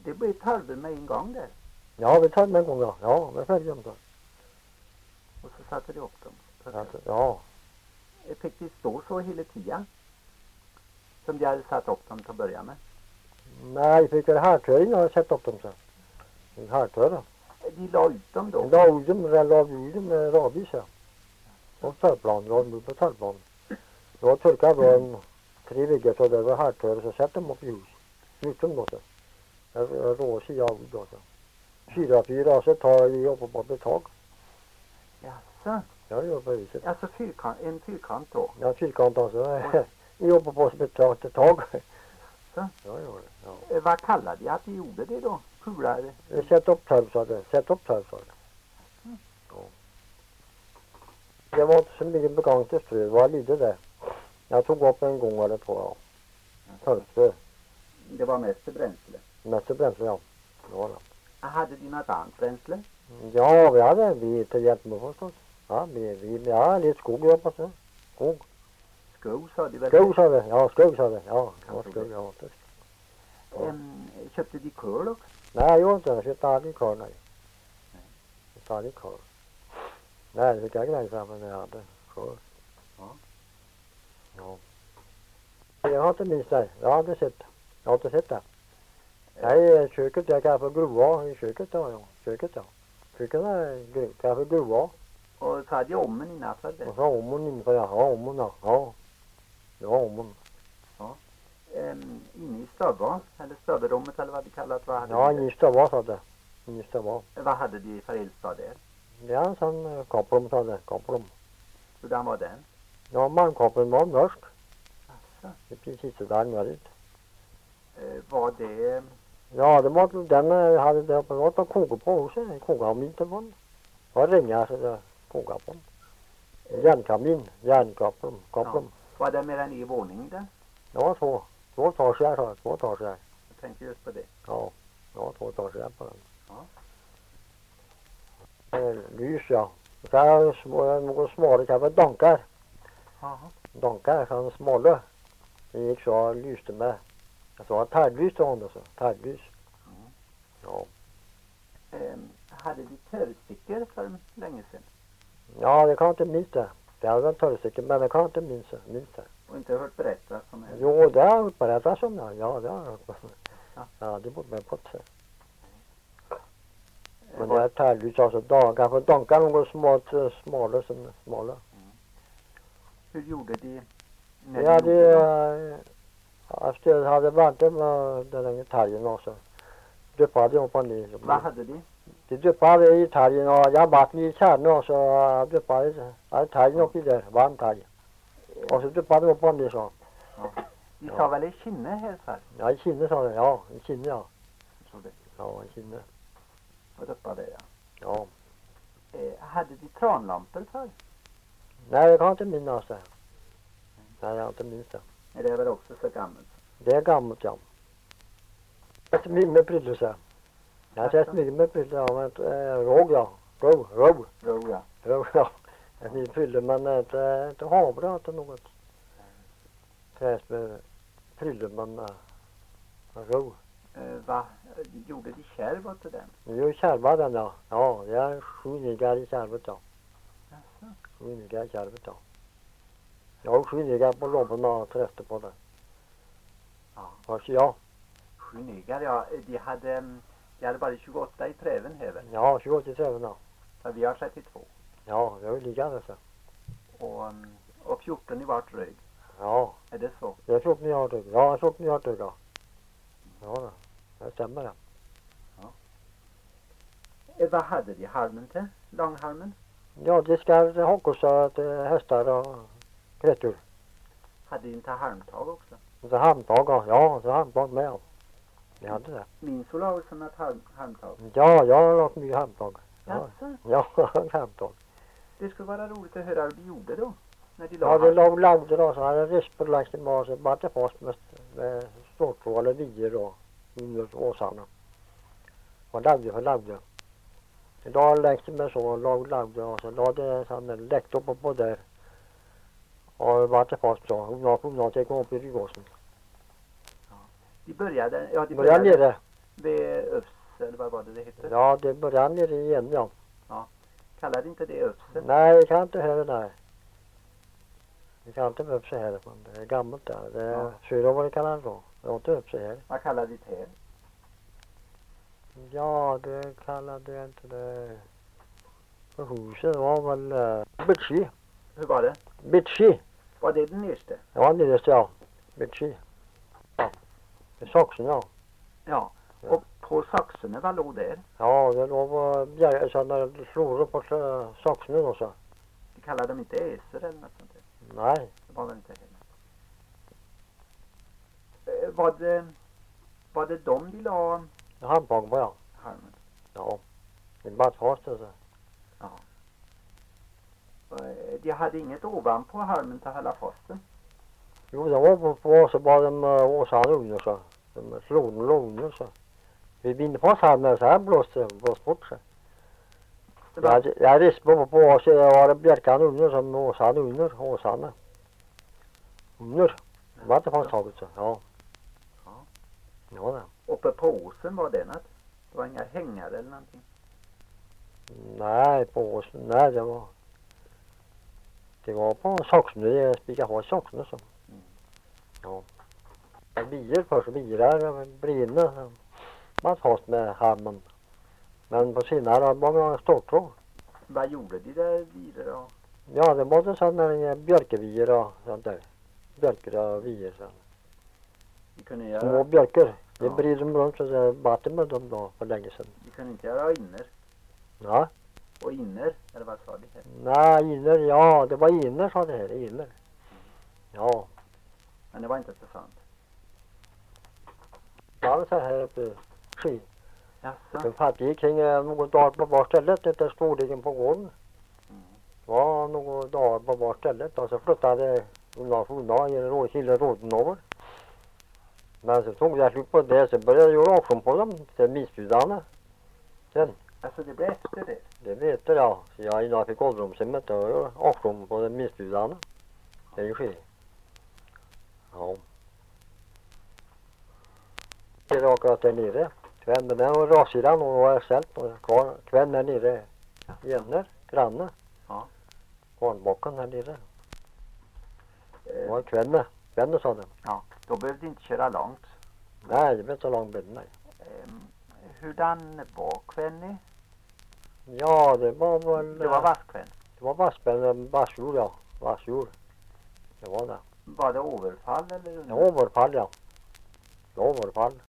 det blev tarver med en gång där. Ja, vi tar med en gång då. Ja, vi följer dem då. Och så satte de upp dem. Ja. Fick de stå så hela tiden? Som de hade satt upp dem till att börja med? Nej, vi fick härtör innan jag sett upp dem så. Härtör då. De la ut dem då? La ut dem med radis ja. På törplan, på törplan. Då turkade de 3 veckor så det var härtör så sätter de upp i hus. Ut dem då så. Rås i av då så. 4 så tar vi upp på betag. Jaså? Ja, det gör på huset. Alltså en fyrkant då? Ja, fyrkant alltså. Vi jobbar på som ett tag. Så? Ja, gör det. Ja. Vad kallade de att de gjorde det då? Pulare? Sätt upp törp sa det. Sätt upp törp sa det. Ja. Det var inte så mycket begagnat strö. Det var lite där. Jag tog upp en gång eller två. Törpströ. Det var mest bränsle? Mest bränsle, ja. Ja, Hade de något annat bränsle? ja, vi hade till hjälp med förstås. Ja, vi hade lite skog jag hoppas det. Skog. Skog sa de väl? Skog sa det. Ja, skog sa det. Ja, skog, ja. Köpte de kurl också? Nej, jag gjorde inte det. Jag köpte aldrig kurl, nej. Jag köpte aldrig kurl. Nej, det fick jag gränsa för när jag hade kurl. Ja. Ja. Jag har inte minst det. Jag har inte sett det. Nej, köket jag kan få grova i köket då, ja. Köket är kan få grova. Och så hade jag ommen innanför det? Och så ommen inför, ja. Ommen, ja. Ja, ommen. Inne i stöva, eller stöverummet eller vad det kallas, vad hade Ja, de? i stöva sa det. I stöva. Vad hade de för eldstad där? Ja, en sån koppelum sa det. Koppelum. Hurdan var den? Ja, malmkoppeln var mörk. Asså. Det är precis så där mörkt. Var det... Ja, det var den hade det på något att koka på sig. Koka om inte på den. Det var ringar så det koka på den. Järnkoppelum. Ja. Var det mer än en våning där? Det var två etager sa jag. 2 etager. Jag tänkte just på det. Ja, det var 2 etager på den. Ja. Lys ja. Så här några smala kanske dankar. Jaha. Dankar så smala. Det gick så lyste med. Jag sa taggljus då ändå så. Taggljus. Ja. Hade de törrstickor för länge sedan? Ja, det kan jag inte minns det. Det hade väl törrstickor men det kan jag inte minns det. Och inte hört berättas om det? Jo, det har jag berättat om det. Ja, det har jag hört. Ja. Ja, det borde man på sig. Men det är taggljus alltså dagar. För dankar något smala. Hur gjorde de? Ja, det efter hade varit med den där Italien också. Döpade jag på ny. Vad hade de? Det döpade i Italien och jag varit i kärnan och så döpade Italien upp i där, varmt här. Och så döpade jag på ny så. Ja. De sa väl i Kinne här förr? Ja, i Kinne sa det. Ja, i Kinne ja. Så det. Ja, i Kinne. Och döpade ja. Ja. Hade de tranlampor förr? Nej, jag kan inte minnas det. Nej, jag har inte minns det. Det är väl också så gammalt? Det är gammalt, ja. Jag har sett mycket med prylar så. Jag har sett mycket med prylar, ja, men råg, ja. Råg. Ja. Råg, ja. Jag ser prylar, men inte havre, inte något. Träs med prylar, men råg. Vad gjorde de kärv åt den? Det är ju kärva den, ja. Ja, det är 7 niggar i kärvet, ja. Jaså? 7 niggar i kärvet, ja. Jag har 7 niggar på lobben och träffte på det. Ja. Varför ja? 7 niggar, ja. De hade bara 28 i träven här väl? Ja, 28 träven, ja. Ja, vi har 32. Ja, det är ju lika det så. Och 14 i vart rög. Ja, Är det så? det är 14 jag har tryck. Ja, 14 jag har tryck, ja. Ja, det stämmer det. Vad hade de halmen till? Långhalmen? Ja, det ska hockas till hästar och krättor. Hade de inte halmtag också? Och så handtag, ja, så handtag med. Ja. Jag hade det. Minns du Larsson att halmtag? Ja, jag har lagt mycket handtag. Ja, Jaså? jag har handtag. Det skulle vara roligt att höra hur de gjorde då. När de Ja, det lagde då så hade rispor längs med och så bara fast med ståltråd eller vier då. Under åsarna. Och lagde. Idag läckte med så lagde och så lade det sån läckt upp på där. Och bara fast så. Hon har tagit upp i ryggosen. De började Började nere. Ufse eller vad var det hette? Ja, det började nere igen, ja. Kallade inte det Ufse? Nej, det kan inte heller, nej. Det kan inte upp sig här, men det är gammalt där. Det är Ja. fyra år det kallar då. Det har inte upp sig här. Vad kallade det här? Ja, det kallade jag inte det. För huset var väl Bitchi. Hur var det? Bitchi. Var det den nyrste? Ja, det är det, ja. Bitchi. Ja. Det är Saxen, ja. Ja. Ja. Och på Saxene, vad låg där? Ja, det låg sådana slår på Saxen och så. Det kallade de inte Eser eller något sånt där. Nej. Det var väl inte heller. Var det de ville ha Handpång på, ja. halmen? Ja. Det är bara fast alltså. De hade inget ovanpå halmen till hela fasten. Jo, det var på så bara de åsarna ugnar så. De slog ugnar så. Vi vinner på halmen så här blåste bort sig. Det var, Jag rispade på oss, det var björkan ugnar som åsarna ugnar, åsarna. Ugnar. Det var inte fast taget så, ja. Ja. Ja, det. uppe på åsen var det något? Det var inga hängare eller någonting? Nej, på oss, nej det var på Saxen, det spikade på Saxen så. Mm. Ja. Bier först, bilar brinner. Man fast med halmen. Men på senare var det stortråd. Vad gjorde de där virer då? Ja, det var det sådana björkevier och sånt där. Björker och vier. De kunde Små göra, björker. Det Ja. bryr de runt så det vatten med dem då för länge sedan. de kunde inte göra inner. Ja. Och inner, eller vad sa de här? Nej, inner, ja, det var inner sa det här, inner. Ja. Men det var inte så sant. Det var så här uppe ski. Jaså? Den fattig kring någon dag på var stället efter storleken på gården. Mm. Det var några dagar på var stället och så flyttade undan i råden över. Men så tog jag slut på det så började jag göra auktion på dem till missbjudarna. Sen, Alltså det blev efter det. det vet jag. Så jag innan fick ålderdomshemmet och gjorde auktion på de missbjudarna. Det är ju ske. Ja. Det är akkurat där nere. Kvän, men den var rassidan och var sällt och kvar. Kvän där nere. Gänner, granne. Ja. Kvarnbocken här nere. Det var Eh, kvänne. Kvänne sa de. ja. Då behövde de inte köra långt. Nej, det blev så lång bild, nej. Hurdan var Kvenny? Ja, det var väl... Det var vasskvän. Det var vassjord, ja. Vassjord. Det var det. Var det överfall eller? Det var överfall, ja. Det var överfall.